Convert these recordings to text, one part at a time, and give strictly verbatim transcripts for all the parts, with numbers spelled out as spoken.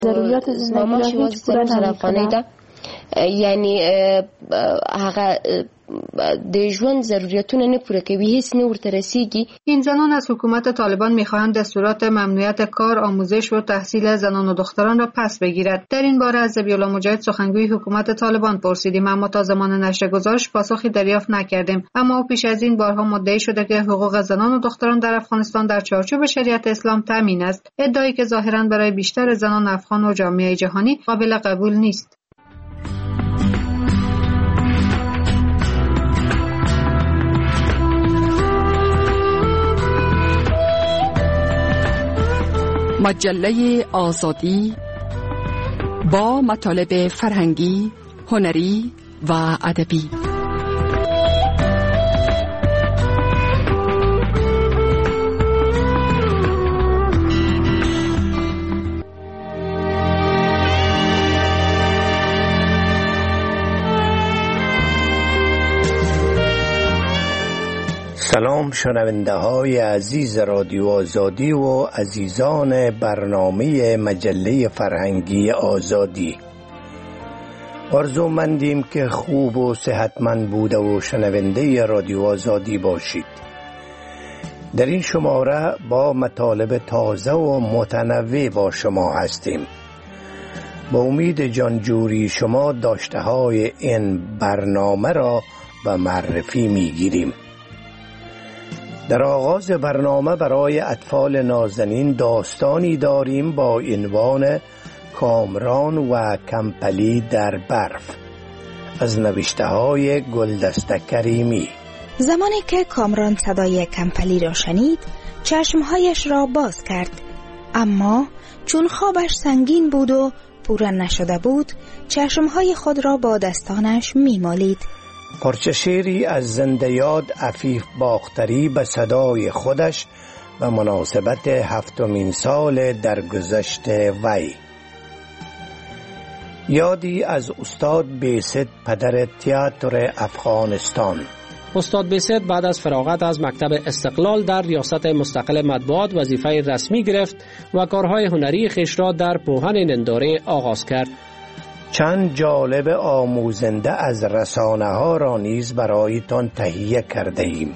ضروریات زندگی را هیچ پورا نمی‌کنه. یعنی هغه د ژوند ضرورتونه نه پوره کوي، هیڅ نه ورته رسیږي. این زنان از حکومت طالبان می‌خواهند دستورات ممنوعیت کار، آموزش و تحصیل زنان و دختران را پس بگیرد. در این باره از ذبیح الله مجاهد سخنگوی حکومت طالبان پرسیدیم، اما تا زمان نشر گزارش پاسخی دریافت نکردیم. اما او پیش از این بارها مدعی شده که حقوق زنان و دختران در افغانستان در چارچوب شریعت اسلام تامین است، ادعایی که ظاهراً برای بیشتر زنان افغان و جامعه جهانی قابل قبول نیست. مجله آزادی با مطالب فرهنگی، هنری و ادبی. سلام شنونده های عزیز رادیو آزادی و عزیزان برنامه مجله فرهنگی آزادی. آرزومندیم که خوب و صحتمند بوده و شنونده رادیو آزادی باشید. در این شماره با مطالب تازه و متنوع با شما هستیم. با امید جانجوری شما داشته های این برنامه را به معرفی می گیریم. در آغاز برنامه برای اطفال نازنین داستانی داریم با عنوان کامران و کمپلی در برف از نوشته های گلدسته کریمی. زمانی که کامران صدای کمپلی را شنید چشمهایش را باز کرد، اما چون خوابش سنگین بود و پوره نشده بود چشمهای خود را با دستانش میمالید. پارچه شعری از زنده یاد عفیف باختری به صدای خودش به مناسبت هفتمین سال درگذشت وی. یادی از استاد بیست پدر تئاتر افغانستان. استاد بیست بعد از فراغت از مکتب استقلال در ریاست مستقل مطبوعات وظیفه رسمی گرفت و کارهای هنری خویش را در پوهن ننداره آغاز کرد. چند جالب آموزنده از رسانه ها را نیز برایتان تهیه کرده ایم.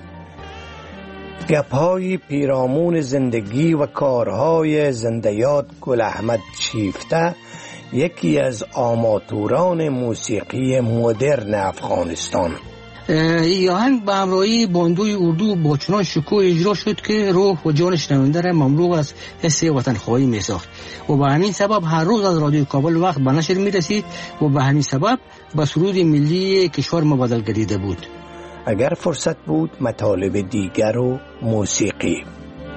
گپ‌های پیرامون زندگی و کارهای زنده یاد گل احمد شیفته، یکی از آماتوران موسیقی مدرن افغانستان. این آهنگ به همراهی باندوی اردو با چنان شکوه اجرا شد که روح و جان شنونده را مملو از حس وطنخواهی می ساخت و به همین سبب هر روز از رادیو کابل وقت به نشر می رسید و به همین سبب به سرود ملی کشور ما بدل گردیده بود. اگر فرصت بود مطالب دیگر و موسیقی.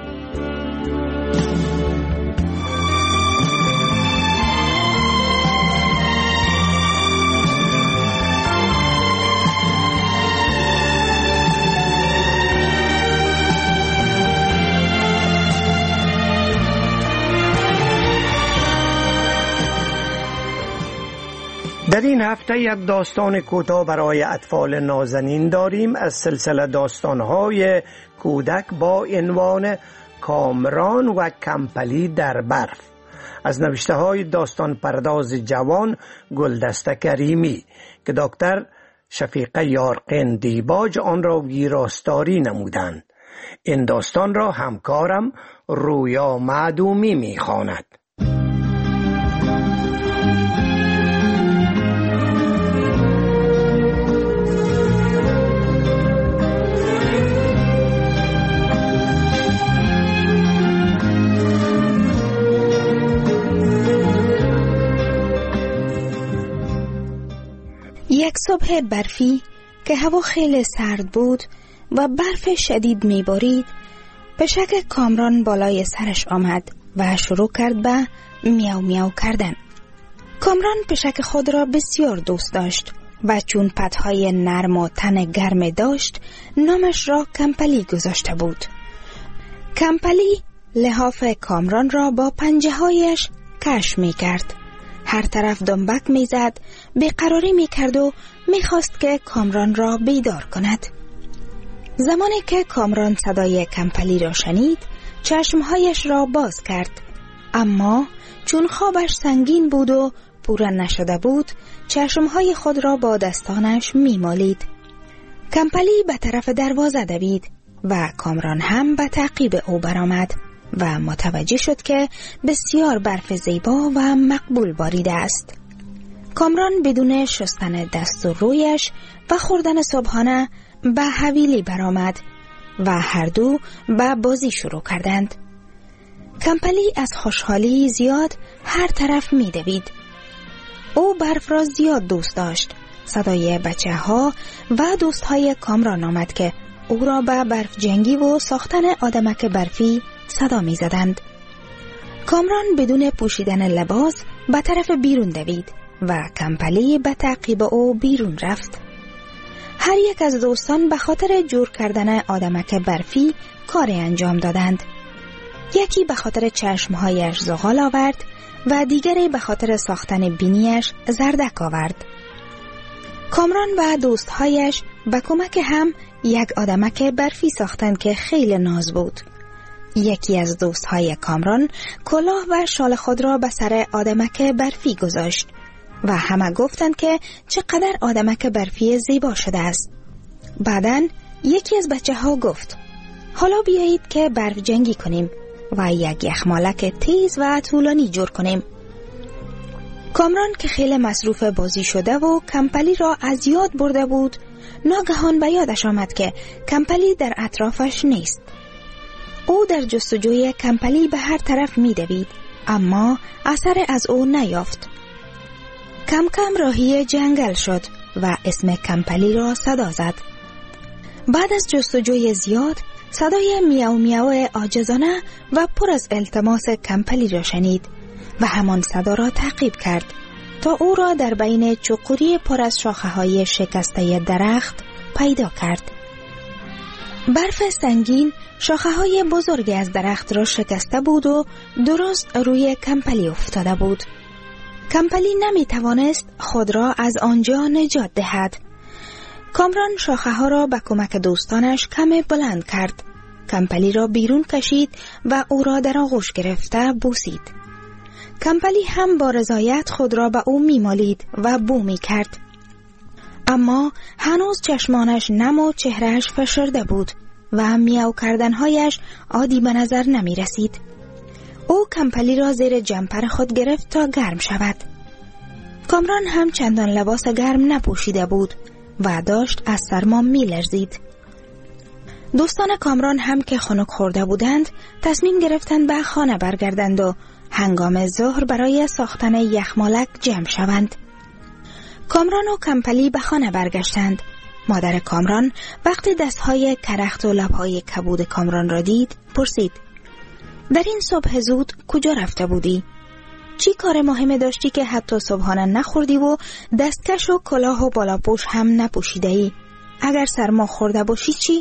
در این هفته یک داستان کوتاه برای اطفال نازنین داریم از سلسله داستان‌های کودک با عنوان کامران و کمپلی در برف از نوشته‌های داستان پرداز جوان گلدسته کریمی که دکتر شفیقه یارقین دیباج آن را ویراستاری نمودند. این داستان را همکارم رویا معدومی می‌خواند. یک صبح برفی که هوا خیلی سرد بود و برف شدید میبارید، پشک کامران بالای سرش آمد و شروع کرد به میاو میاو کردن. کامران پشک خود را بسیار دوست داشت و چون پدهای نرم و تن گرم داشت نامش را کمپلی گذاشته بود. کمپلی لحاف کامران را با پنجه هایش کش می کرد. هر طرف دنبک می زد، بیقراری می کرد و می خواست که کامران را بیدار کند. زمانی که کامران صدای کمپلی را شنید، چشمهایش را باز کرد، اما چون خوابش سنگین بود و پوره نشده بود، چشمهای خود را با دستانش میمالید. کمپلی به طرف دروازه دوید و کامران هم به تعقیب او برآمد و متوجه شد که بسیار برف زیبا و مقبول باریده است. کامران بدون شستن دست و رویش و خوردن صبحانه به حویلی برآمد و هر دو به بازی شروع کردند. کمپلی از خوشحالی زیاد هر طرف می دوید. او برف را زیاد دوست داشت. صدای بچه ها و دوست های کامران آمد که او را به برف جنگی و ساختن آدمک برفی صدا می زدند. کامران بدون پوشیدن لباس به طرف بیرون دوید و کمپلی به تعقیب او بیرون رفت. هر یک از دوستان به خاطر جور کردن آدمک برفی کار انجام دادند. یکی به خاطر چشمهایش زغال آورد و دیگری به خاطر ساختن بینیش زردک آورد. کامران و دوستهایش به کمک هم یک آدمک برفی ساختند که خیلی ناز بود. یکی از دوستهای کامران کلاه و شال خود را به سر آدمک برفی گذاشت و همه گفتند که چقدر آدمک برفی زیبا شده است. بعداً یکی از بچه ها گفت حالا بیایید که برف جنگی کنیم و یک یخمالک تیز و طولانی جور کنیم. کامران که خیلی مصروف بازی شده و کمپلی را از یاد برده بود، ناگهان به یادش آمد که کمپلی در اطرافش نیست. او در جستجوی کمپلی به هر طرف می دوید، اما اثر از او نیافت. کم کم راهی جنگل شد و اسم کمپلی را صدا زد. بعد از جستجوی زیاد صدای میاو میاو عاجزانه و پر از التماس کمپلی را شنید و همان صدا را تعقیب کرد تا او را در بین چقوری پر از شاخه های شکسته درخت پیدا کرد. برف سنگین شاخه های بزرگی از درخت را شکسته بود و درست روی کمپلی افتاده بود. کمپلی نمی توانست خود را از آنجا نجات دهد. کامران شاخه ها را به کمک دوستانش کمی بلند کرد. کمپلی را بیرون کشید و او را در آغوش گرفته بوسید. کمپلی هم با رضایت خود را به او میمالید و بو می کرد. اما هنوز چشمانش نم و چهرهش فشرده بود و میاو کردنهایش عادی به نظر نمی رسید. او کمپلی را زیر جمپر خود گرفت تا گرم شود. کامران هم چندان لباس گرم نپوشیده بود و داشت از سرما می لرزید. دوستان کامران هم که خنک خورده بودند تصمیم گرفتند به خانه برگردند و هنگام ظهر برای ساختن یخمالک جمع شوند. کامران و کمپلی به خانه برگشتند. مادر کامران وقتی دستهای کرخت و لبهای کبود کامران را دید پرسید در این صبح زود کجا رفته بودی؟ چی کار مهمه داشتی که حتی صبحانه نخوردی و دستکش و کلاه و بالاپوش هم نپوشیده ای؟ اگر سرما خورده باشی چی؟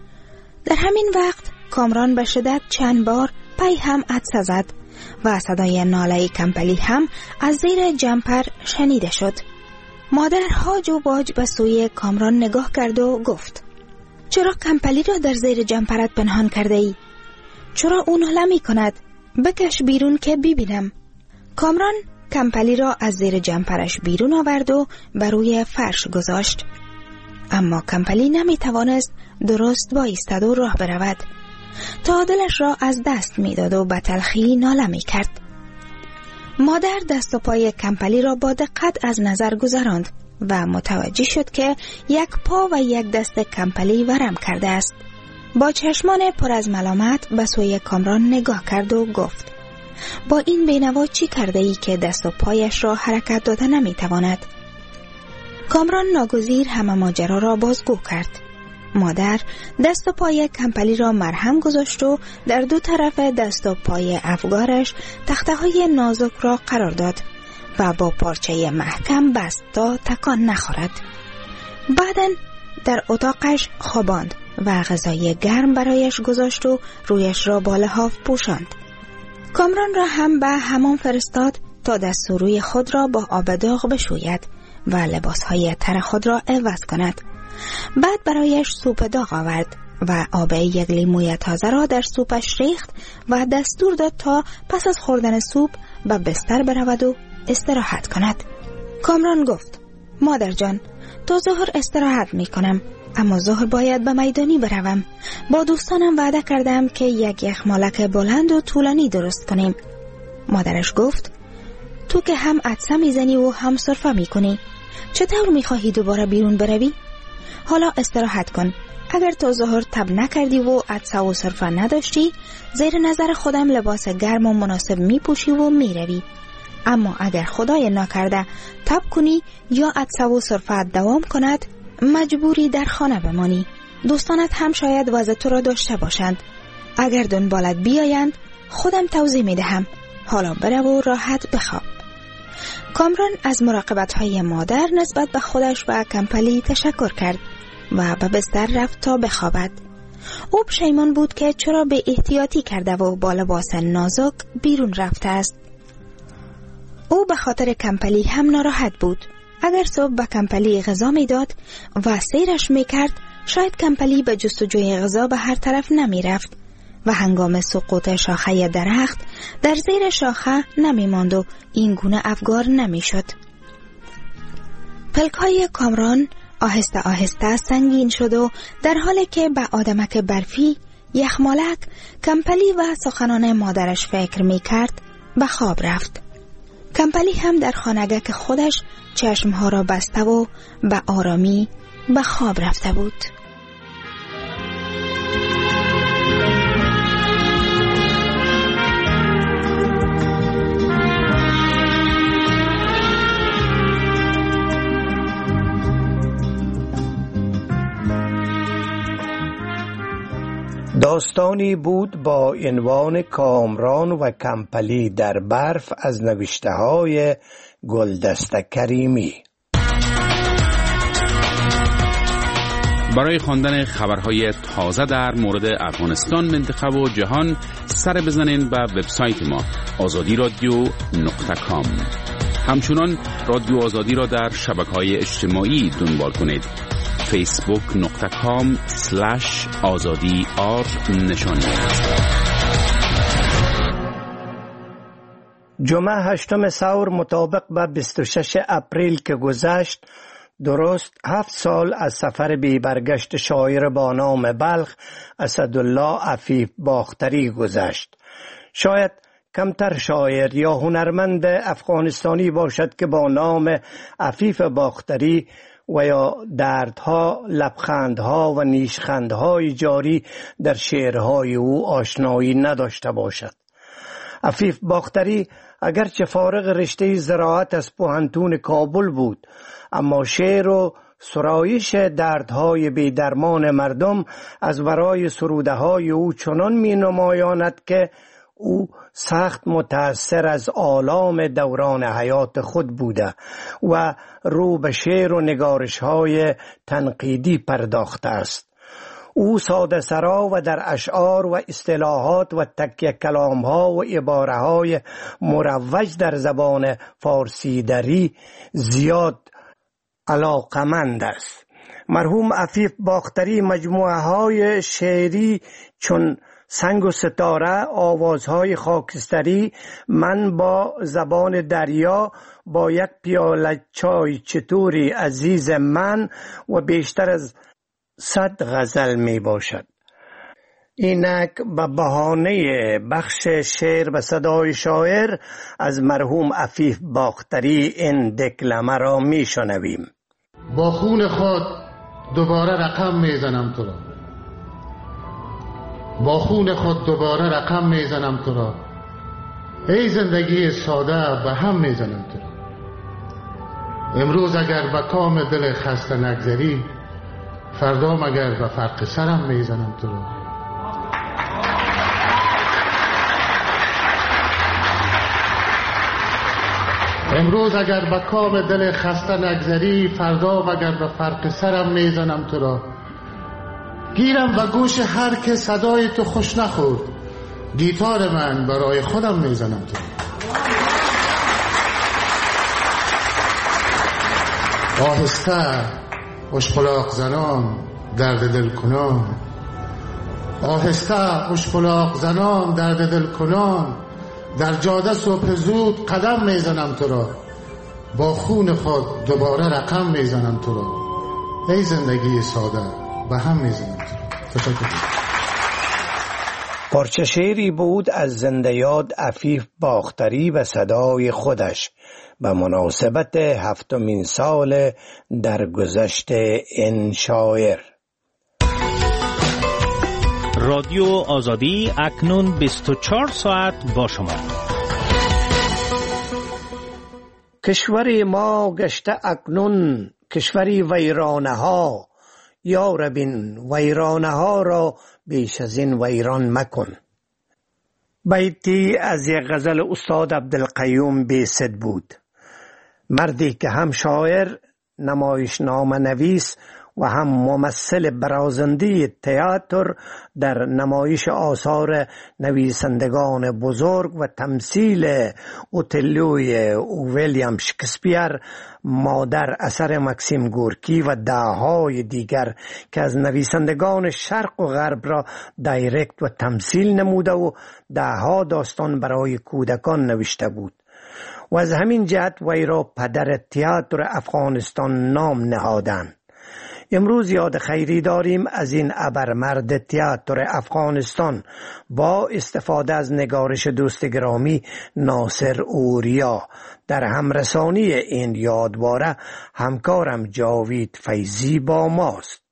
در همین وقت کامران به شدت چند بار پای هم عطسه زد و صدای ناله کمپلی هم از زیر جمپر شنیده شد. مادر هاج و باج به سوی کامران نگاه کرد و گفت چرا کمپلی را در زیر جمپرت پنهان کرده ای؟ چرا اون ناله می کند؟ بکش بیرون که ببینم. کامران کمپلی را از زیر جمپرش بیرون آورد و بر روی فرش گذاشت. اما کمپلی نمی توانست درست بایستد و راه برود. تا دلش را از دست می داد و به تلخی ناله می کرد. مادر دست و پای کمپلی را با دقت از نظر گذراند و متوجه شد که یک پا و یک دست کمپلی ورم کرده است. با چشمان پر از ملامت به سوی کامران نگاه کرد و گفت با این بینوا چی کرده ای که دست و پایش را حرکت داده نمی تواند؟ کامران ناگزیر همه ماجرا را بازگو کرد. مادر دست و پای کمپلی را مرهم گذاشت و در دو طرف دست و پای افگارش تخته های نازک را قرار داد و با پارچه محکم بست تا تکان نخورد. بعداً در اتاقش خواباند و غذای گرم برایش گذاشت و رویش را با لحاف پوشاند. کامران را هم به حمام فرستاد تا دست و روی خود را با آب داغ بشوید و لباسهای تر خود را عوض کند. بعد برایش سوپ داغ آورد و آب یک لیموی تازه را در سوپش ریخت و دستور داد تا پس از خوردن سوپ به بستر برود و استراحت کند. کامران گفت: مادر جان، تا ظهر استراحت می کنم، اما ظهر باید به میدانی بروم. با دوستانم وعده کردم که یک یخمالک بلند و طولانی درست کنیم. مادرش گفت: تو که هم عطسه میزنی و هم سرفه میکنی، چطور میخواهی دوباره بیرون بروی؟ حالا استراحت کن. اگر تا ظهر تب نکردی و عطسه و سرفه نداشتی، زیر نظر خودم لباس گرم و مناسب میپوشی و میروی. اما اگر خدای نکرده تب کنی یا عطسه و سرفه دوام کند، مجبوری در خانه بمانی. دوستانت هم شاید وضع تو را داشته باشند. اگر دنبالت بیایند خودم توضیح میدهم. حالا برو و راحت بخواب. کامران از مراقبت‌های مادر نسبت به خودش و کمپلی تشکر کرد و به بستر رفت تا بخوابد. او پشیمان بود که چرا به احتیاطی کرده و با لباس نازک بیرون رفته است. او به خاطر کمپلی هم ناراحت بود. اگر صبح به کمپلی غذا می داد و سیرش می کرد، شاید کمپلی به جستجوی غذا به هر طرف نمی رفت و هنگام سقوط شاخه درخت در زیر شاخه نمی ماند و این گونه افگار نمی شد. پلکای کامران آهسته آهسته سنگین شد و در حالی که به آدمک برفی، یخمالک، کمپلی و سخنان مادرش فکر می کرد به خواب رفت. کمپلی هم در خانگک خودش چشمها را بسته و به آرامی به خواب رفته بود. داستانی بود با عنوان کامران و کمپلی در برف از نوشته های گلدسته کریمی. برای خواندن خبرهای تازه در مورد افغانستان، منطقه و جهان سر بزنین به وبسایت ما آزادی رادیو نقطه کام. همچنان رادیو آزادی را در شبکه‌های اجتماعی دنبال کنید. فیسبوک نقطه کام سلش آزادی آر نشانی. جمعه هشتم ثور مطابق با بیست و ششم اپریل که گذشت، درست هفت سال از سفر بی برگشت شاعر با نام بلخ اسدالله عفیف باختری گذشت. شاید کمتر شاعر یا هنرمند افغانستانی باشد که با نام عفیف باختری و یا دردها، لبخندها و نیشخندهای جاری در شعرهای او آشنایی نداشته باشد. عفیف باختری اگرچه فارغ رشته زراعت از پوهنتون کابل بود، اما شعر و سرایش دردهای بی درمان مردم از برای سروده های او چنان می نمایاند که او سخت متأثر از آلام دوران حیات خود بوده و رو به شعر و نگارش های تنقیدی پرداخته است. او ساده سرا و در اشعار و اصطلاحات و تکیه کلام ها و عباره های مروج در زبان فارسی دری زیاد علاقمند است. مرحوم عفیف باختری مجموعه های شعری چون سنگ و ستاره، آوازهای خاکستری، من با زبان دریا، با یک پیاله چای چطوری عزیز من و بیشتر از صد غزل می باشد. اینک به بهانه بخش شعر به صدای شاعر از مرحوم عفیف باختری این دکلمه را می شنویم. با خون خود دوباره رقم می زنم تو را، با خون خود دوباره رقم می زنم تو را، ای زندگی ساده به هم می زنم تو را. امروز اگر به کام دل خسته نگذری، فردا مگر به فرق سرم می زنم تو را. امروز اگر به کام دل خسته نگذری، فردا مگر به فرق سرم می زنم تو را. گیرم و گوش هر که صدای تو خوش نخورد، گیتار من برای خودم می زنم تو را. آهسته اشپلاق زنان، درد دل کنان، آهسته اشکلاق زنان درد دل کنان، در جاده صبح زود قدم میزنم تو را، با خون خود دوباره رقم میزنم تو را. ای زندگی ساده به هم میزنم تو را. تشکر. پارچه شعری بود از زنده یاد عفیف باختری و صدای خودش به مناسبت هفتمین سال درگذشت این شاعر. رادیو آزادی اکنون بیست و چهار ساعت با شما. کشور ما گشته اکنون کشوری ویرانه ها، یا ربین ویرانه ها را بیش از این ویران مکن. بیتی از یک غزل استاد عبدالقیوم بیست بود، مردی که هم شاعر، نمایشنامه نویس و هم ممثل برازنده تئاتر در نمایش آثار نویسندگان بزرگ و تمثیل اوتلوی ویلیام شکسپیر، مادر اثر مکسیم گورکی و دههای دیگر که از نویسندگان شرق و غرب را دایرکت و تمثیل نموده و دهها داستان برای کودکان نوشته بود و از همین جهت وی را پدر تئاتر افغانستان نام نهادند. امروز یاد خیری داریم از این ابرمرد تئاتر افغانستان با استفاده از نگارش دوست گرامی ناصر اوریا. در همرسانی این یادواره همکارم جاوید فیضی با ماست.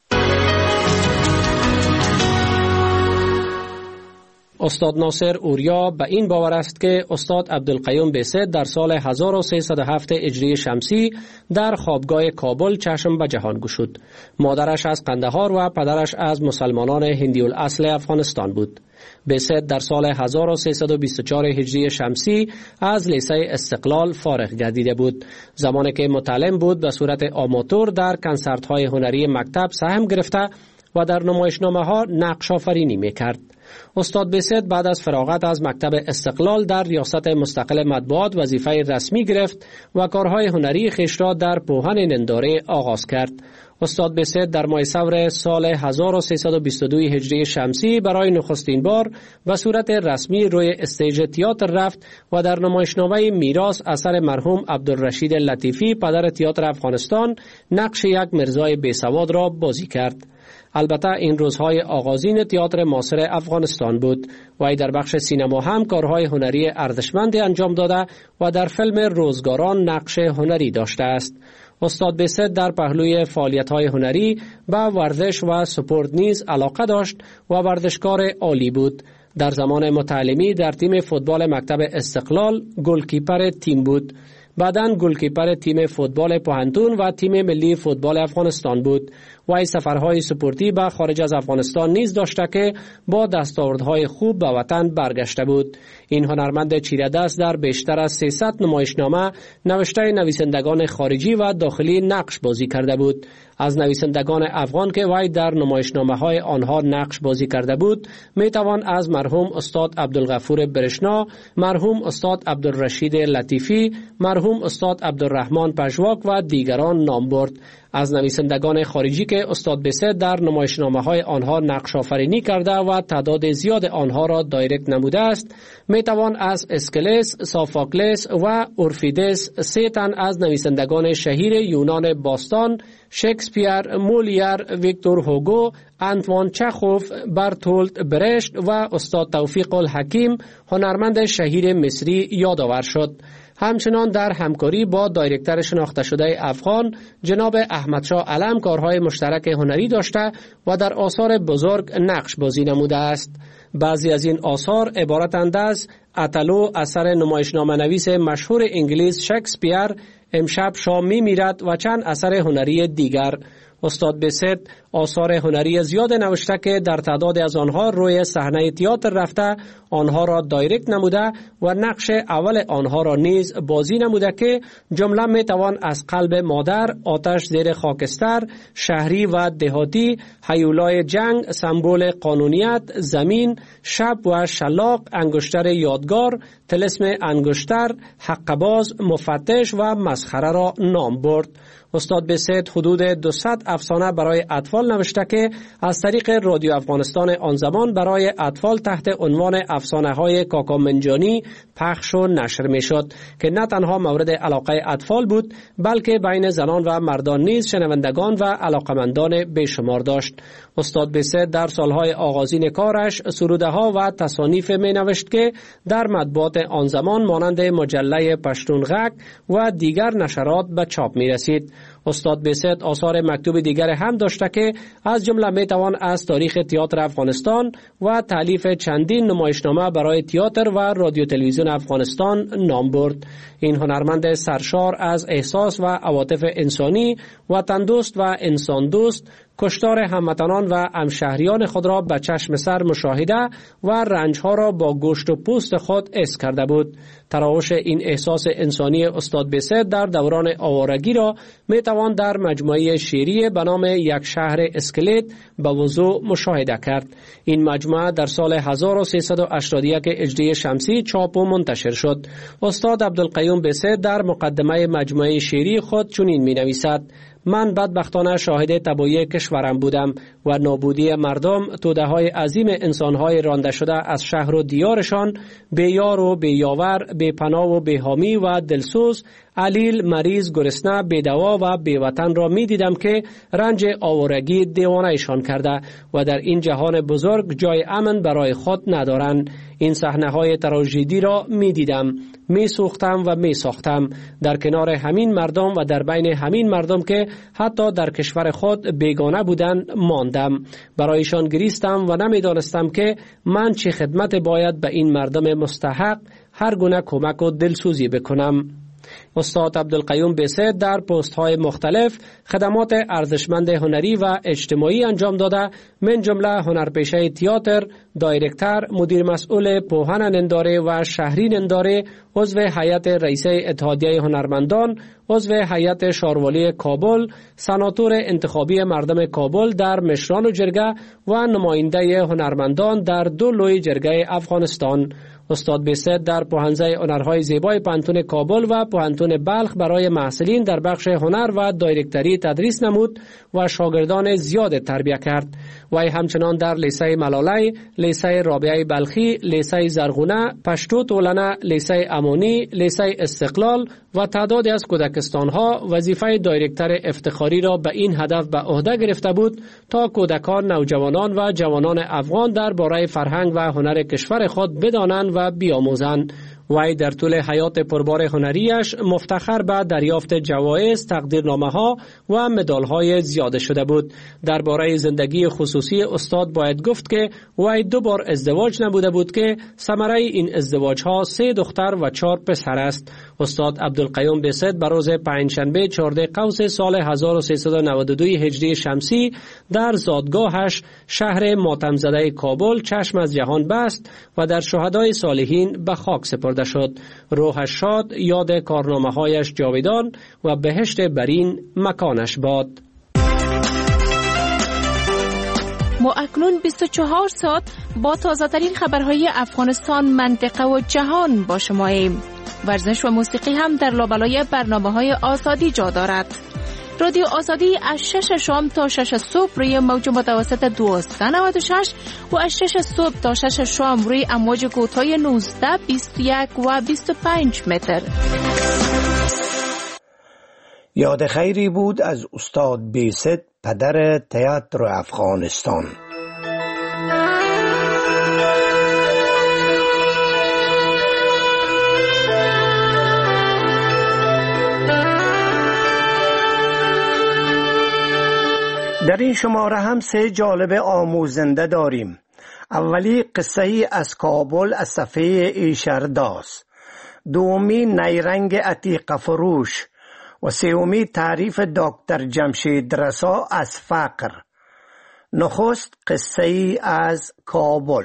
استاد ناصر اوریا به این باور است که استاد عبدالقیوم بیست در سال هزار و سیصد و هفت هجری شمسی در خوابگاه کابل چشم به جهان گشود. مادرش از قندهار و پدرش از مسلمانان هندی الاصل افغانستان بود. بیست در سال هزار و سیصد و بیست و چهار هجری شمسی از لیسه استقلال فارغ گردیده بود. زمانی که متعلم بود به صورت آماتور در کنسرت‌های هنری مکتب سهم گرفته و در نمایشنامه‌ها نقش آفرینی می‌کرد. استاد بیست بعد از فراغت از مکتب استقلال در ریاست مستقل مطبوعات وظیفه رسمی گرفت و کارهای هنری خیش را در پوهن ننداره آغاز کرد. استاد بیست در ماه ثور سال هزار و سیصد و بیست و دو هجری شمسی برای نخستین بار به صورت رسمی روی استیج تئاتر رفت و در نمایشنامه میراث اثر مرحوم عبدالرشید لطیفی پدر تئاتر افغانستان نقش یک مرزای بیسواد را بازی کرد. البته این روزهای آغازین تئاتر معاصر افغانستان بود. وی در بخش سینما هم کارهای هنری ارزشمند انجام داده و در فیلم روزگاران نقش هنری داشته است. استاد بیست در پهلوی فعالیت‌های هنری به ورزش و سپورت نیز علاقه داشت و ورزشکار عالی بود. در زمان متعلمی در تیم فوتبال مکتب استقلال گلکیپر تیم بود. بعداً گلکیپر تیم فوتبال پوهنتون و تیم ملی فوتبال افغانستان بود. وی سفرهای سپورتی به خارج از افغانستان نیز داشته که با دستاوردهای خوب به وطن برگشته بود. این هنرمند چیره دست در بیشتر از سیصد نمایشنامه نوشته نویسندگان خارجی و داخلی نقش بازی کرده بود. از نویسندگان افغان که وی در نمایشنامه‌های آنها نقش بازی کرده بود می توان از مرحوم استاد عبدالغفور برشنا، مرحوم استاد عبدالرشید لطیفی، مرحوم استاد عبدالرحمن پژواک و دیگران نام برد. از نویسندگان خارجی که استاد بیست در نمایشنامه‌های آنها نقش آفرینی کرده و تعداد زیاد آنها را دایرکت نموده است می توان از اسکلس، سافاکلس و اورفیدس سه تن از نویسندگان شهیر یونان باستان، شکسپیر، مولیر، ویکتور هوگو، انتوان چخوف، برتولت برشت و استاد توفیق الحکیم هنرمند شهیر مصری یادآور شد. همچنان در همکاری با دایرکتر شناخته شده افغان جناب احمدشاه علم کارهای مشترک هنری داشته و در آثار بزرگ نقش بازی نموده است. بعضی از این آثار عبارتند از اتلو اثر نمایشنامه نویس مشهور انگلیس شکسپیر، امشب شام می میرد و چند اثر هنری دیگر. استاد بیست آثار هنری زیاد نوشته که در تعداد از آنها روی صحنه تئاتر رفته، آنها را دایرکت نموده و نقش اول آنها را نیز بازی نموده که جمله می توان از قلب مادر، آتش زیر خاکستر، شهری و دهاتی، هیولای جنگ، سمبل قانونیت، زمین، شب و شلاق، انگشتر یادگار، طلسم انگشتر، حقباز، مفتش و مسخره را نام برد. استاد بیست حدود دویست افسانه برای اطفال نوشته که از طریق رادیو افغانستان آن زمان برای اطفال تحت عنوان افسانه های کاکا منجانی پخش و نشر می شد که نه تنها مورد علاقه اطفال بود بلکه بین زنان و مردان نیز شنوندگان و علاقمندان بیشمار داشت. استاد بیست در سالهای آغازین کارش سروده ها و تصانیف می نوشت که در مطبوعات آن زمان مانند مجله پشتون غک و دیگر نشرات به چاپ می رسید. استاد بیست آثار مکتوب دیگر هم داشته که از جمله می توان از تاریخ تئاتر افغانستان و تالیف چندین نمایشنامه برای تئاتر و رادیو تلویزیون افغانستان نام برد. این هنرمند سرشار از احساس و عواطف انسانی، وطن دوست و انسان دوست، کشتار هموطنان و همشهریان خود را به چشم سر مشاهده و رنجها را با گوشت و پوست خود حس کرده بود. تراوش این احساس انسانی استاد بیست در دوران آوارگی را می توان در مجموعه شعری به نام یک شهر اسکلت به وضوح مشاهده کرد. این مجموعه در سال هزار و سیصد و هشتاد و یک هجری شمسی چاپ و منتشر شد. استاد عبدالقیوم بیست در مقدمه مجموعه شعری خود چنین می نویسد: من بدبختانه شاهد تباهی کشورم بودم و نابودی مردم، توده های عظیم انسانهای رانده شده از شهر و دیارشان، بی یار و بی یاور، بی پناه و بی حامی و دلسوز، علیل، مریض، گرسنه، بی دوا و بی وطن را می دیدم که رنج آوارگی دیوانه ایشان کرده و در این جهان بزرگ جای امن برای خود ندارند. این صحنه های تراژدی را می دیدم، می سوختم و می ساختم در کنار همین مردم و در بین همین مردم که حتی در کشور خود بیگانه بودند ماندم. برایشان گریستم و نمی دانستم که من چه خدمت باید به این مردم مستحق هر گونه کمک و دلسوزی بکنم. استاد عبدالقیوم بیست در پست های مختلف خدمات ارزشمند هنری و اجتماعی انجام داده، من جمله هنرپیشه تئاتر، دایرکتر، مدیر مسئول پوهن ننداره و شهری ننداره، عضو هیئت رئیسه اتحادیه هنرمندان، عضو هیئت شاروالی کابل، سناتور انتخابی مردم کابل در مشران و جرگه و نماینده هنرمندان در دو لوی جرگه افغانستان. استاد بیست در پوهنزه هنرهای زیبای پانتون کابل و پوهنتون بلخ برای محصلین در بخش هنر و دایرکتری تدریس نمود و شاگردان زیاد تربیت کرد. وی همچنان در لیسه ملالی، لیسه رابعه بلخی، لیسه زرغونه، پشتو تولنه، لیسه امانی، لیسه استقلال و تعدادی از کودکستانها وظیفه دایرکتر افتخاری را به این هدف به عهده گرفته بود تا کودکان، نوجوانان و جوانان افغان درباره فرهنگ و هنر کشور خود بدانند و بیاموزند. وی در طول حیات پربار هنریش مفتخر به دریافت جوایز، تقدیرنامه ها و مدال های زیاده شده بود. درباره زندگی خصوصی استاد باید گفت که وی دو بار ازدواج نبوده بود که ثمره این ازدواج ها سه دختر و چهار پسر است. استاد عبدالقیوم بیست به روز پنجشنبه چهارده قوس سال هزار و سیصد و نود و دو هجری شمسی در زادگاهش شهر ماتم زده کابل چشم از جهان بست و در شهدای صالحین به خاک سپرد شد. روحش شاد، یاد کارنامه هایش جاویدان و بهشت برین مکانش باد. ما اکنون بیست و چهار ساعت با تازه ترین خبرهای افغانستان، منطقه و جهان با شماییم. ورزش و موسیقی هم در لابلای برنامه های آزادی جا دارد. رادیو آزادی از شش شام تا شش صبح روی موج متوسط دویست و نود و شش و از شش صبح تا شش شام روی امواج کوتاه نوزده، بیست و یک و بیست و پنج متر. یاد خیری بود از استاد بیست، پدر تئاتر افغانستان. در این شماره هم سه جالب آموزنده داریم. اولی قصه ای از کابل از صفحه ایشرداست، دومی نیرنگ عتیق فروش و سومی تعریف دکتر جمشید رسا از فقر. نخست قصه ای از کابل.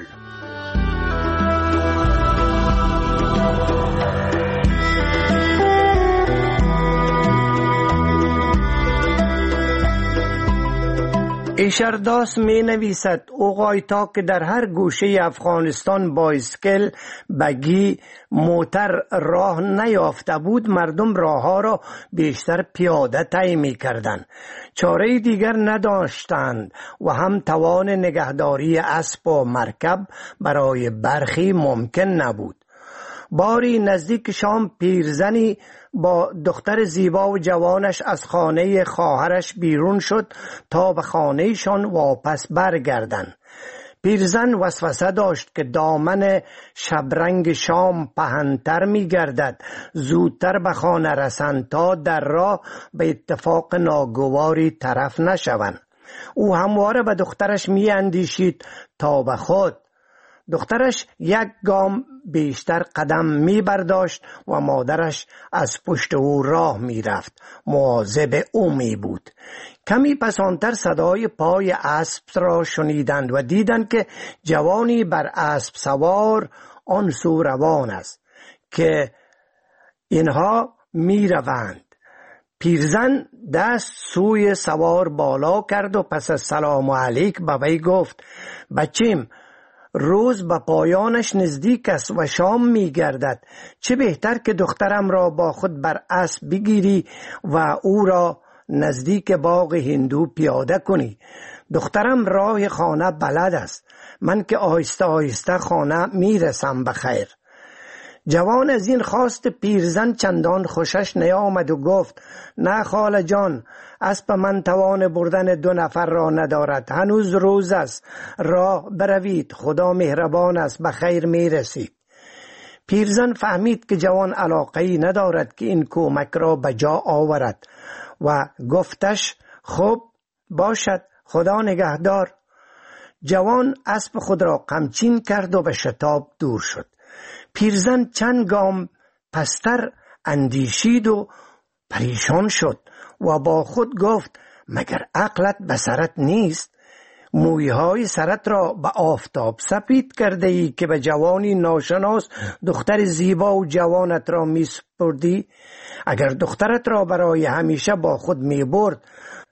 ایشرداس می نویسد اوقایتا که در هر گوشه افغانستان بایسکل، بگی، موتر راه نیافته بود، مردم راه ها را بیشتر پیاده طی می کردند. چاره دیگر نداشتند و هم توان نگهداری اسب و مرکب برای برخی ممکن نبود. باری نزدیک شام پیرزنی با دختر زیبا و جوانش از خانه خواهرش بیرون شد تا به خانهشان واپس برگردند. پیرزن وسوسه داشت که دامن شبرنگ شام پهن‌تر می گردد، زودتر به خانه رسند تا در راه به اتفاق ناگواری طرف نشوند. او همواره به دخترش می اندیشید تا به خود. دخترش یک گام بیشتر قدم می برداشت و مادرش از پشت او راه می رفت. مواظب او می بود. کمی پس آنتر صدای پای اسب را شنیدند و دیدند که جوانی بر اسب سوار آن سو روان است که اینها می روند. پیرزن دست سوی سوار بالا کرد و پس از سلام علیک به وی گفت: بچیم، روز به پایانش نزدیک است و شام می گردد. چه بهتر که دخترم را با خود بر اسب بگیری و او را نزدیک باغ هندو پیاده کنی. دخترم راه خانه بلد است. من که آهسته آهسته خانه می رسم به خیر. جوان از این خواست پیرزن چندان خوشش نیامد و گفت: نه خاله جان، اسب من توان بردن دو نفر را ندارد. هنوز روز است، راه بروید، خدا مهربان است، به خیر می رسید. پیرزن فهمید که جوان علاقه‌ای ندارد که این کمک را به جا آورد و گفتش: خب باشد، خدا نگهدار. جوان اسب خود را قمچین کرد و به شتاب دور شد. پیرزن چند گام پستر اندیشید و پریشان شد و با خود گفت: مگر عقلت به سرت نیست؟ مویهای سرت را به آفتاب سپید کرده ای که به جوانی ناشناس دختر زیبا و جوانت را می سپردی؟ اگر دخترت را برای همیشه با خود می برد،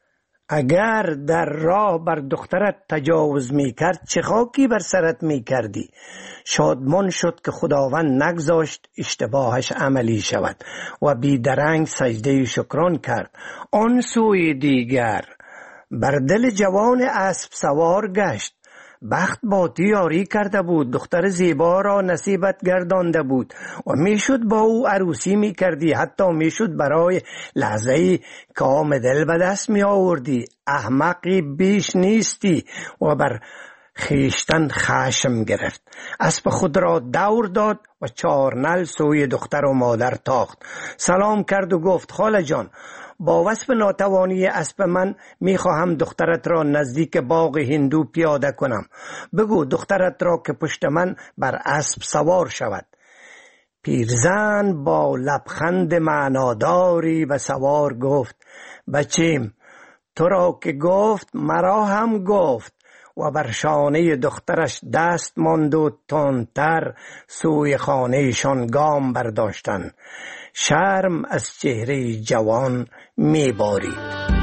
اگر در راه بر دخترت تجاوز می کرد، چه خاکی بر سرت می کردی؟ شادمان شد که خداوند نگذاشت اشتباهش عملی شود و بیدرنگ سجده شکران کرد. آن سوی دیگر بر دل جوان اسب سوار گشت. بخت با تو یاری کرده بود، دختر زیبا را نصیبت گردانده بود و میشد با او عروسی میکردی، حتی میشد برای لحظه‌ای کام دل به دست می آوردی. احمقی بیش نیستی. و بر خیشتن خشم گرفت. اسب خود را دور داد و چارنل سوی دختر و مادر تاخت. سلام کرد و گفت: خاله جان، با وصف ناتوانی اسب من میخواهم دخترت را نزدیک باغ هندو پیاده کنم. بگو دخترت را که پشت من بر اسب سوار شود. پیرزن با لبخند معناداری به سوار گفت: بچیم، تو را که گفت مرا هم گفت. و بر شانه دخترش دست ماند و تندتر سوی خانهشان گام برداشتند. شرم از چهره جوان می بارید.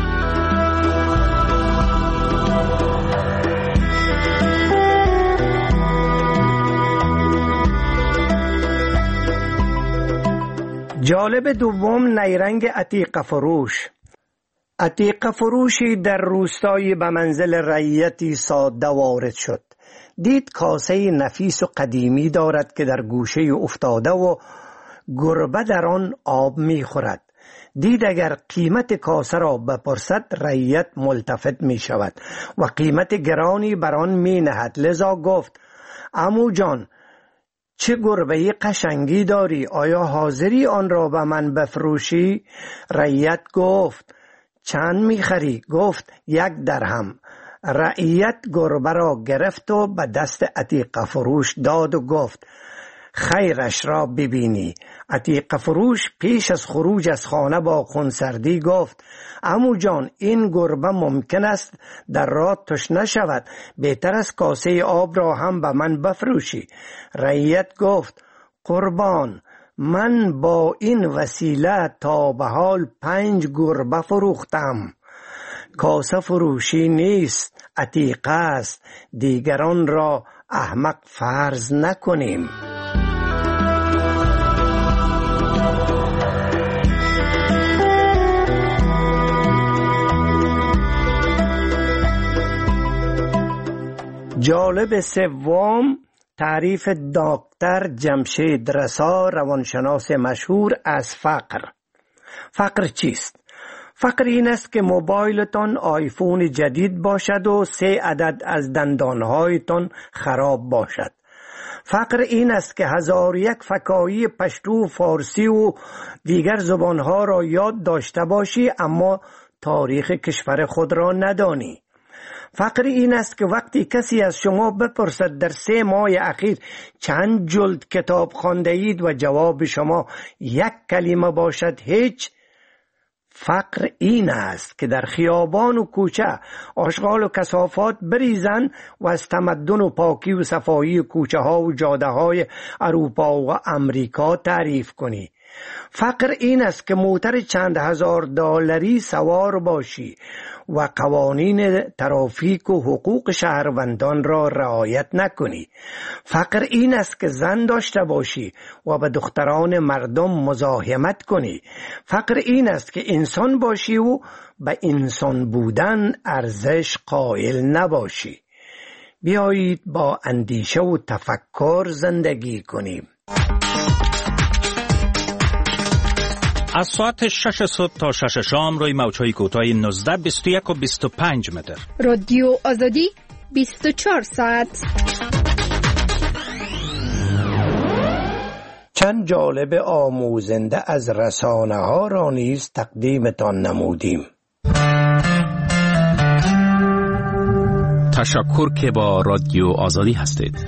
جالب دوم، نیرنگ عتیقه فروش. عتیقه فروشی در روستایی به منزل رعیتی ساده وارد شد. دید کاسه نفیس و قدیمی دارد که در گوشه افتاده و گربه در آن آب می خورد. دید اگر قیمت کاسه را بپرسد رعیت ملتفت می شود و قیمت گرانی بر آن می نهد. لذا گفت: عمو جان، چه گربه قشنگی داری، آیا حاضری آن را به من بفروشی؟ رعیت گفت: چند میخری؟ گفت: یک درهم. رعیت گربه را گرفت و به دست عتیقه فروش داد و گفت: خیرش را ببینی. عتیقه فروش پیش از خروج از خانه با خونسردی گفت: عمو جان، این گربه ممکن است در راه تشنه شود، بهتر از کاسه آب را هم به من بفروشی. رعیت گفت: قربان، من با این وسیله تا به حال پنج گربه فروختم. کاسه فروشی نیست، عتیقه است. دیگران را احمق فرض نکنیم. جالب سوم تعریف دکتر جمشید رسا، روانشناس مشهور، از فقر. فقر چیست؟ فقر این است که موبایلتان آیفون جدید باشد و سه عدد از دندانهایتان خراب باشد. فقر این است که هزار یک فکاهی پشتو، فارسی و دیگر زبانها را یاد داشته باشی اما تاریخ کشور خود را ندانی. فقر این است که وقتی کسی از شما بپرسد در سه ماه اخیر چند جلد کتاب خوانده اید و جواب شما یک کلمه باشد هیچ. فقر این است که در خیابان و کوچه آشغال و کثافات بریزن و از تمدن و پاکی و صفایی کوچه ها و جاده های اروپا و امریکا تعریف کنی. فقر این است که موتر چند هزار دلاری سوار باشی و قوانین ترافیک و حقوق شهروندان را رعایت نکنی. فقر این است که زن داشته باشی و به دختران مردم مزاحمت کنی. فقر این است که انسان باشی و به انسان بودن ارزش قائل نباشی. بیایید با اندیشه و تفکر زندگی کنیم. از ساعت شش صبح تا شش شام روی موج‌های کوتاه نوزده، بیست و یک و بیست و پنج متر. رادیو آزادی بیست و چهار ساعت. چند جالب آموزنده از رسانه ها را نیز تقدیمتان نمودیم. تشکر که با رادیو آزادی هستید.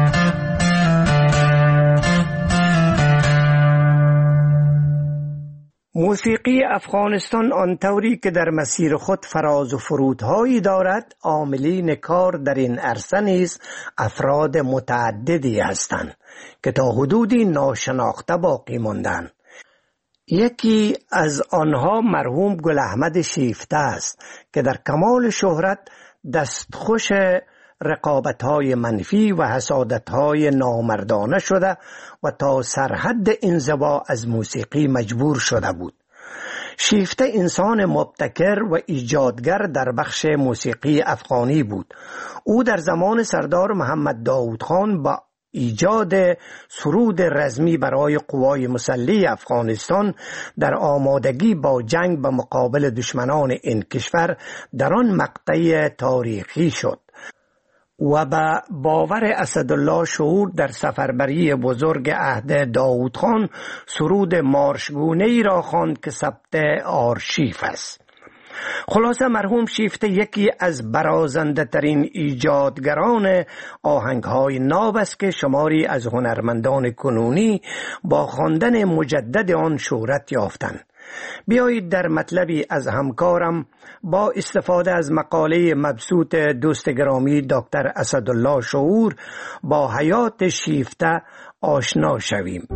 موسیقی افغانستان آنطوری که در مسیر خود فراز و فرودهایی دارد، عاملین کار در این عرصه نیز افراد متعددی هستند که تا حدودی ناشناخته باقی ماندند. یکی از آنها مرحوم گل احمد شیفته است که در کمال شهرت دستخوش رقابت‌های منفی و حسادت‌های نامردانه شده و تا سرحد انزوا از موسیقی مجبور شده بود. شیفته انسان مبتکر و ایجادگر در بخش موسیقی افغانی بود. او در زمان سردار محمد داود خان با ایجاد سرود رزمی برای قوای مسلح افغانستان در آمادگی با جنگ به مقابل دشمنان این کشور در آن مقطع تاریخی شد و به باور اسدالله شهور در سفربری بزرگ عهد داود خان سرود مارشگونه‌ای را خواند که ثبت آرشیف است. خلاصه مرحوم شیفته یکی از برازنده ترین ایجادگران آهنگ‌های ناب است که شماری از هنرمندان کنونی با خواندن مجدد آن شهرت یافتند. بیایید در مطلبی از همکارم با استفاده از مقاله مبسوط دوست گرامی دکتر اسدالله شهور با حیات شیفته آشنا شویم.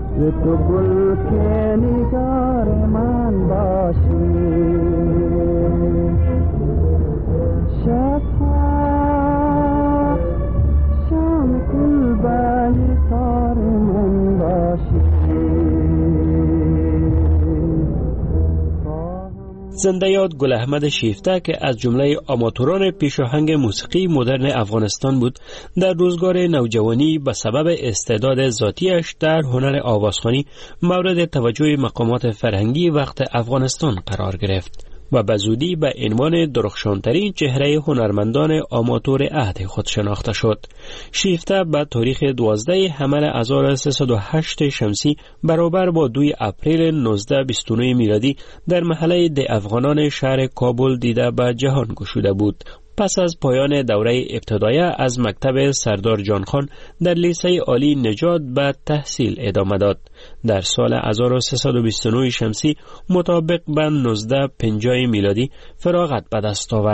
زنده یاد گل احمد شیفته که از جمله آماتوران پیشاهنگ موسیقی مدرن افغانستان بود، در روزگار نوجوانی به سبب استعداد ذاتیش در هنر آوازخوانی مورد توجه مقامات فرهنگی وقت افغانستان قرار گرفت و به زودی به عنوان درخشانترین چهره هنرمندان آماتور عهد خود شناخته شد. شیفته به تاریخ دوازده حمل هزار و سیصد و هشت شمسی برابر با دوی اپریل نوزده بیست و نه میلادی در محله ده افغانان شهر کابل دیده به جهان گشوده بود. پس از پایان دوره ابتدایه از مکتب سردار جان خان در لیسه عالی نجات به تحصیل ادامه داد. در سال هزار و سیصد و بیست و نه شمسی مطابق به نوزده پنجاه میلادی فراغت به دست آورد.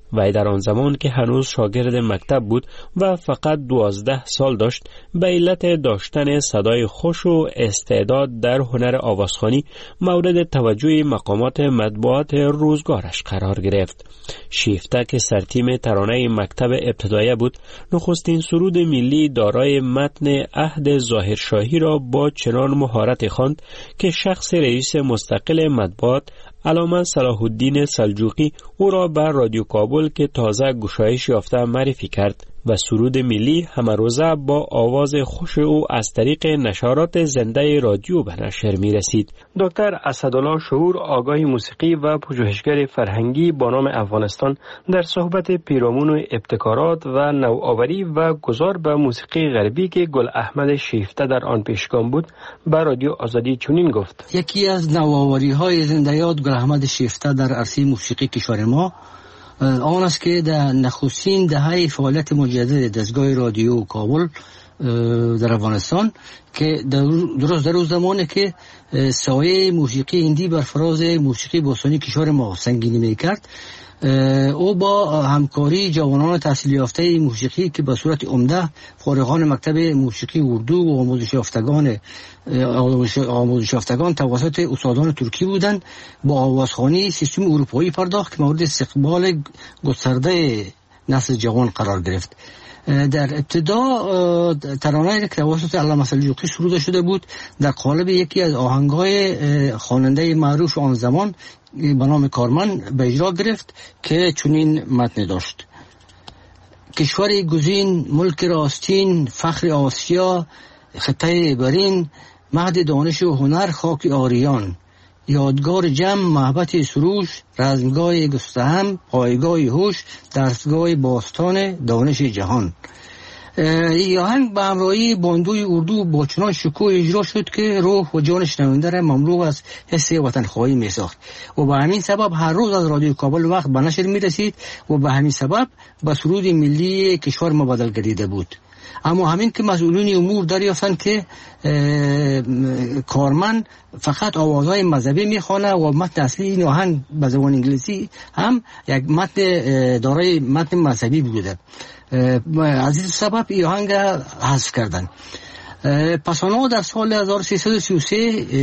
و در آن زمان که هنوز شاگرد مکتب بود و فقط دوازده سال داشت، به علت داشتن صدای خوش و استعداد در هنر آوازخوانی مورد توجه مقامات مطبوعات روزگارش قرار گرفت. شیفته که سرتیم ترانه مکتب ابتدایی بود، نخستین سرود ملی دارای متن عهد ظاهرشاهی را با چنان مهارت خواند که شخص رئیس مستقل مطبوعات علامه صلاح الدین سلجوقی او را بر رادیو کابل که تازه گشایش یافته معرفی کرد و سرود ملی همروزه با آواز خوش او از طریق نشرات زنده رادیو به نشر می رسید. دکتر اسدالله شعور، آگاه موسیقی و پژوهشگر فرهنگی با نام افغانستان، در صحبت پیرامون ابتکارات و نوآوری و گذار به موسیقی غربی که گل احمد شیفته در آن پیشگام بود، به رادیو آزادی چنین گفت: یکی از نوآوری های زنده یاد گل احمد شیفته در عرصه موسیقی کشور ما آن است که در نخستین دهه فعالیت مجدد دستگاه رادیو کابل در افغانستان که درست در روز زمانی که سایه موسیقی هندی بر فراز موسیقی باستانی کشور ما سنگینی میکرد، او با همکاری جوانان تحصیل یافته موسیقی که به صورت عمده فارغان مکتب موسیقی اردو و آموزش یافتگان آموزش یافتگان توسط استادان ترکی بودند، با آوازخوانی سیستم اروپایی پرداخت که مورد استقبال گسترده نسل جوان قرار گرفت. در ابتدا ترانه‌ای که توسط علامه سلجوقی سروده شده بود در قالب یکی از آهنگ‌های خواننده معروف آن زمان به نام کارمن به اجرا گرفت که چنین متن داشت: کشور گزین، ملک راستین، فخر آسیا، خطه برین، مهد دانش و هنر خاک آریان، یادگار جمع محبت سروش، رزمگاه گستهم، پایگاه هوش، درسگاه باستان دانش جهان. این آهنگ به همراهی باندوی اردو با چنان شکوه اجرا شد که روح و جان شنونده را مملو از حس وطنخواهی می ساخت و به همین سبب هر روز از رادیو کابل وقت به نشر می رسید و به همین سبب به سرود ملی کشور مبادل گردیده بود. اما همین که مسئولین امور دریافتند که کارمن فقط آوازهای مذهبی میخوانه و متن اصلی این آهنگ به زبان انگلیسی هم یک متن دارای متن مذهبی بوده، از این سبب این آهنگ حذف کردن. پس آنها در سال هزار و سیصد و سی و سه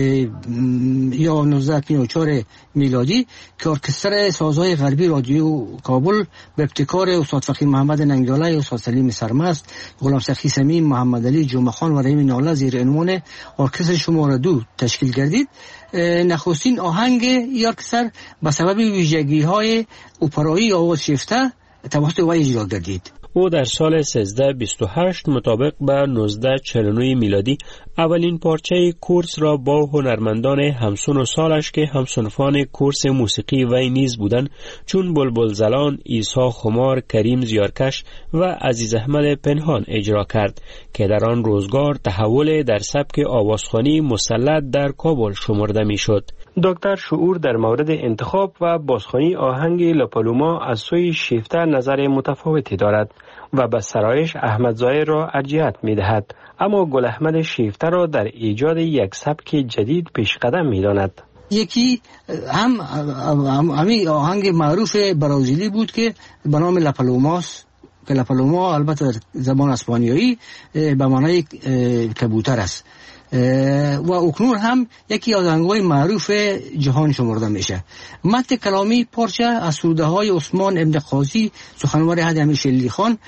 یا نوزده پنجاه و چهار میلادی که ارکستر سازهای غربی رادیو کابل به ابتکار استاد فقیه محمد ننگیاله، استاد سلیم سرمست، غلام سخی صمیم، محمد علی جمعه خان و رحیم ناله زیر عنوان ارکستر شماره دو تشکیل گردید. نخستین آهنگ این ارکستر به سبب ویژگی‌های اپرایی آواز شیفته توسط وی اجرا گردید. او در سال سیزده بیست و هشت مطابق به نوزده چهل و نه میلادی اولین پارچه کورس را با هنرمندان همسن و سالش که همسنفان کورس موسیقی وی نیز بودند چون بلبل زلان، عیسی خمار، کریم زیارکش و عزیز احمد پنهان اجرا کرد که در آن روزگار تحول در سبک آوازخوانی مسلط در کابل شمرده میشد. دکتر شعور در مورد انتخاب و بازخوانی آهنگ لاپالوما از سوی شیفته نظر متفاوتی دارد و به سرایش احمد ظاهر را ارجحیت می‌دهد، اما گل احمد شیفته را در ایجاد یک سبک جدید پیش قدم می‌داند. یکی هم همین آهنگ معروف برازیلی بود که به نام لاپالوماس که لاپالوما البته در زبان اسپانیایی به معنای کبوتر است و اکنون هم یکی از آهنگ‌های معروف جهان شمرده میشه. متن کلامی پارچه از سروده های عثمان ابن قاضی سخنوار حد امیر شلیلی خان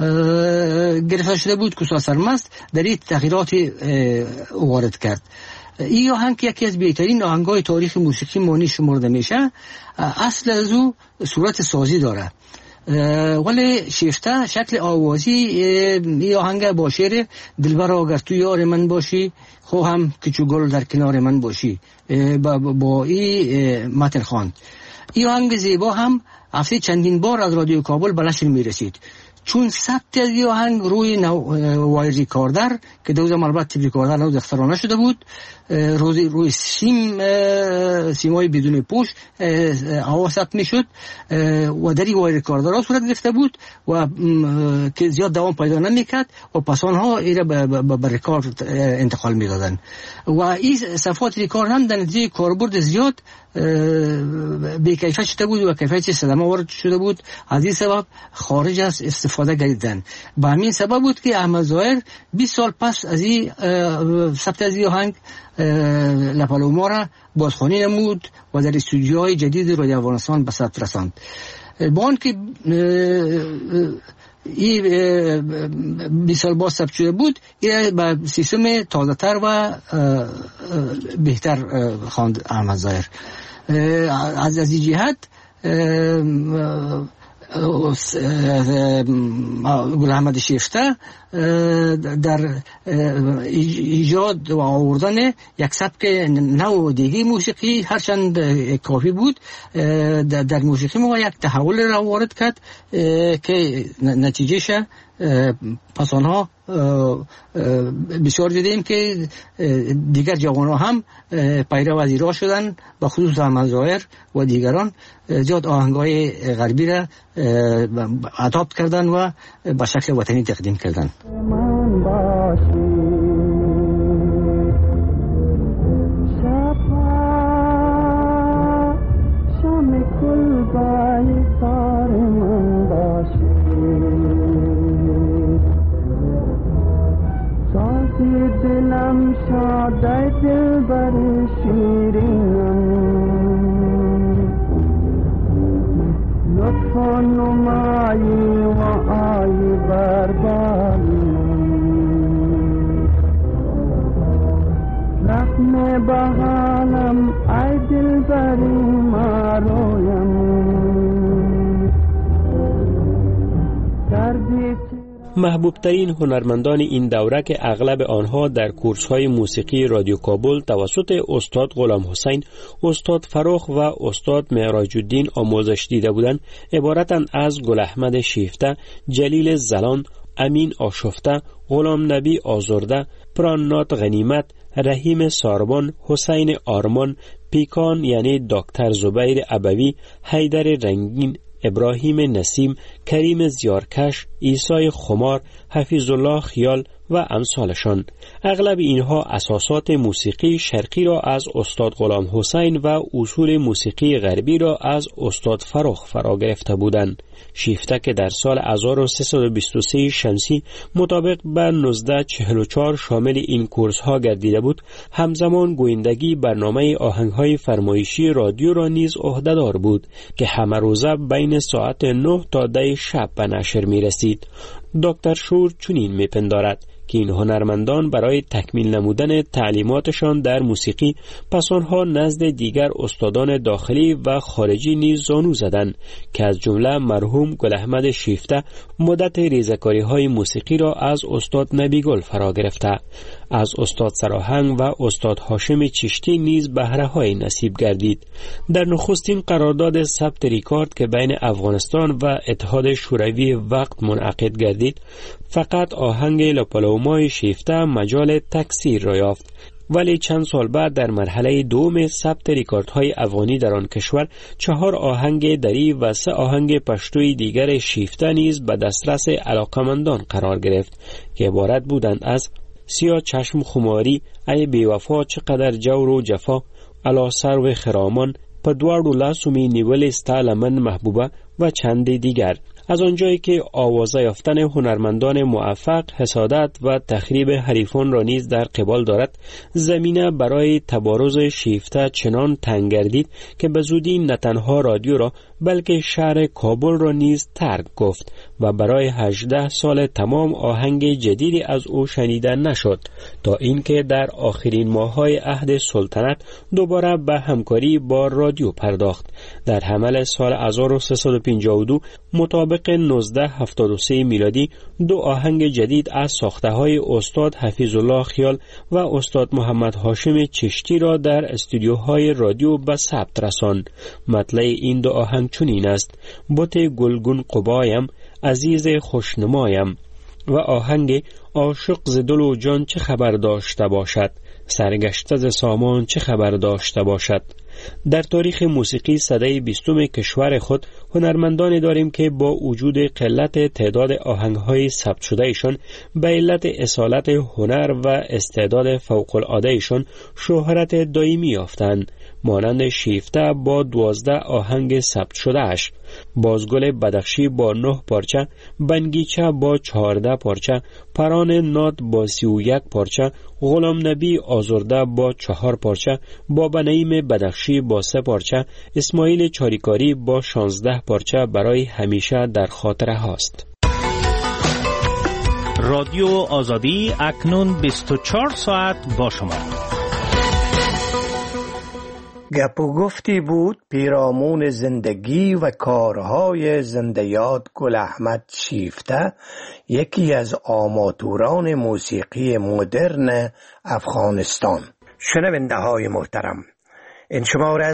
گرفته شده بود که استاد سرمست در این تغییرات وارد کرد. این آهنگ یکی از بهترین آهنگ‌های تاریخ موسیقی مانی شمرده میشه. اصل از او صورت سازی داره ولی شیفته شکل آوازی این آهنگ با شعر دلبر اگر تو یار من باشی خواهم که چو گل در کنار من باشی با, با این متن خواند. این آهنگ زیبا هم هفته چندین بار از رادیو کابل به نشر می رسید. چون ثبت از این آهنگ روی وایر ریکاردر که دو زمان البته ریکاردر نو اختراع نشده بود، روی روی سیم سیمای بدون پوش آواز ثبت میشد و در این وایر ریکاردر ها صورت گرفته بود و که زیاد دوام پیدا نمیکرد و پس آنها ایره به ریکارد انتقال میدادن و این صفحات ریکارد هم در نتیجه کاربرد زیاد به کیفیت شده بود و کیفیت صدمه وارد شده بود. از این سبب خارج از استفاده گردیدن. به همین سبب بود که احمد ظاهر بیست سال پس از این ثبت از این آهنگ لپالوما را بازخوانی نمود و در استودیوهای جدید رادیو افغانستان به ثبت رساند. با آن که این بیست سال باز ثبت شده بود، این به سیستم تازه تر و بهتر خواند احمد ظاهر. از از این جهت گل احمد شیفته در ایجاد و آوردن یک سبک نو دیگه موسیقی هرچند کافی بود در موسیقی ما یک تحول را وارد کرد که نتیجهش پس آنها بسیار دیدیم که دیگر جوانها هم پیرو از ایران شدن، به خصوص احمد ظاهر و دیگران زیاد آهنگای غربی را اداپت کردن و به شکل وطنی تقدیم کردن. دلم شاده دل بر شیرینم لطف و نمایی و آی بربالیم رحم بحالم ای دل بری مارویم دردی محبوب ترین هنرمندان این دوره که اغلب آنها در کورس‌های موسیقی رادیو کابل توسط استاد غلام حسین، استاد فراخ و استاد معراج الدین آموزش دیده بودند، عبارتند از گل احمد شیفته، جلیل زلان، امین آشفته، غلام نبی آزرده، پرانات غنیمت، رحیم ساربان، حسین آرمان، پیکان یعنی دکتر زبیر ابوی، حیدر رنگین، ابراهیم نسیم، کریم زیارکش، عیسی خمار، حفیظ الله خیال و امثالشان. اغلب اینها اساسات موسیقی شرقی را از استاد غلام حسین و اصول موسیقی غربی را از استاد فراخ فرا گرفته بودند. شیفته که در سال هزار و سیصد و بیست و سه شمسی مطابق به نوزده چهل و چهار شامل این کورس ها گردیده بود، همزمان گویندگی برنامه آهنگ های فرمایشی رادیو را نیز عهده‌دار بود که همه روزه بین ساعت نه تا ده شب به نشر می رسید. دکتر شور چنین می پندارد که این هنرمندان برای تکمیل نمودن تعلیماتشان در موسیقی پس آنها نزد دیگر استادان داخلی و خارجی نیز زانو زدند که از جمله مرحوم گل احمد شیفته مدت ریزکاری های موسیقی را از استاد نبیگل فرا گرفته. از استاد سراهنگ و استاد هاشم چشتی نیز بهره های نصیب گردید. در نخستین قرارداد ثبت ریکارد که بین افغانستان و اتحاد شوروی وقت منعقد گردید، فقط آهنگ لاپالومای شیفته مجال تکثیر را یافت، ولی چند سال بعد در مرحله دوم ثبت ریکاردهای افغانی در آن کشور چهار آهنگ دری و سه آهنگ پشتوی دیگر شیفته نیز به دسترس علاقمندان قرار گرفت که عبارت بودند از سیاه چشم خماری، ای بیوفا چقدر جور و جفا، علا سرو خرامان، پدوارو لاسومی نیول ستال من محبوبه و چند دیگر. از آنجایی که آوازه یافتن هنرمندان موفق حسادت و تخریب حریفان را نیز در قبال دارد، زمینه برای تبارز شیفته چنان تنگ گردید که به زودی نه تنها رادیو را بلکه شهر کابل را نیز ترک گفت و برای هجده سال تمام آهنگ جدیدی از او شنیده نشد، تا اینکه در آخرین ماه‌های عهد سلطنت دوباره به همکاری با رادیو پرداخت. در حمل سال هزار و سیصد و پنجاه و دو مطابق طبق نوزده هفتاد و سه میلادی دو آهنگ جدید از ساخته های استاد حفیظ الله خیال و استاد محمد هاشم چشتی را در استودیوهای رادیو به ثبت رساند. مطلع این دو آهنگ چنین است: بت گلگون قبایم، عزیز خوشنمایم و آهنگ عاشق ز دل و جان چه خبر داشته باشد، سرگشته ز سامان چه خبر داشته باشد. در تاریخ موسیقی سده بیستم کشور خود هنرمندان داریم که با وجود قلت تعداد آهنگ‌های ثبت شده ایشان به علت اصالت هنر و استعداد فوق العاده ایشان شهرت دائمی یافتند، مانند شیفته با دوازده آهنگ ثبت شده اش، بازگل بدخشی با نه پارچه، بنگیچه با چهارده پارچه، پران ناد با سی و یک پارچه، غلام نبی آزرده با چهار پارچه، بابا نعیم بدخشی با سه پارچه، اسماعیل چاریکاری با شانزده پارچه برای همیشه در خاطره هاست. رادیو آزادی اکنون بیست و چهار ساعت با شما. گپ و گفتی بود پیرامون زندگی و کارهای زنده‌یاد گل احمد شیفته، یکی از آماتوران موسیقی مدرن افغانستان. شنونده های محترم، این شماره